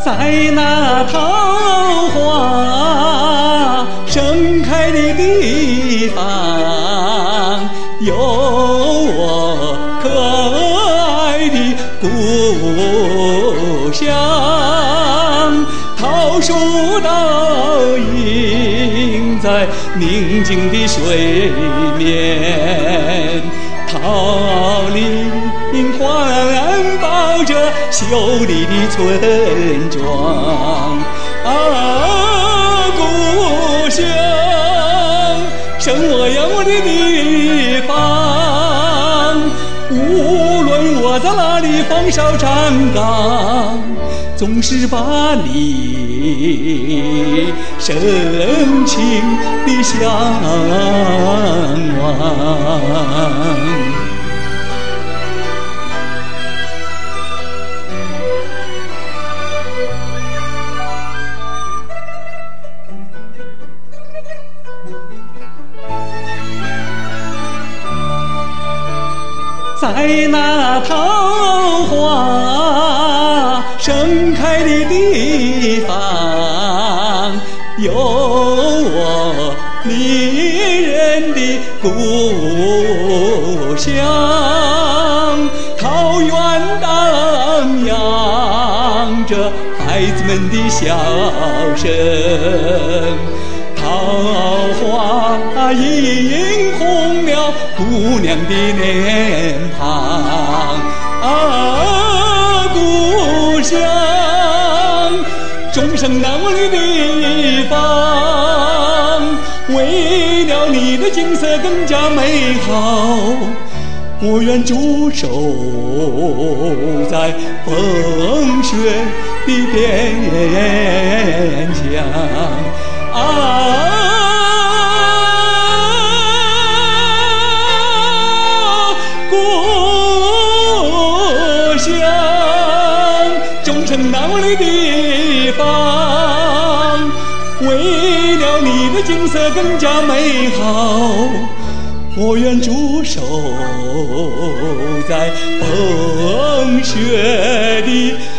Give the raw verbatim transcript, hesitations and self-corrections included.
在那桃花盛开的地方，有我可爱的故乡。桃树倒映在宁静的水面，桃林环抱着秀丽的村庄。啊，故乡，生我养我的地方，无论我在哪里放哨站岗，总是把你深情地向往。在那桃花盛开的地方，有我迷人的故乡。桃园荡漾着孩子们的笑声，桃花映红了姑娘的脸庞。啊，故乡，终生难忘的地方，为了你的景色更加美好，我愿驻守在风雪的边疆。啊，故乡，终生难忘的地方，为了你的景色更加美好，我愿驻守在风雪的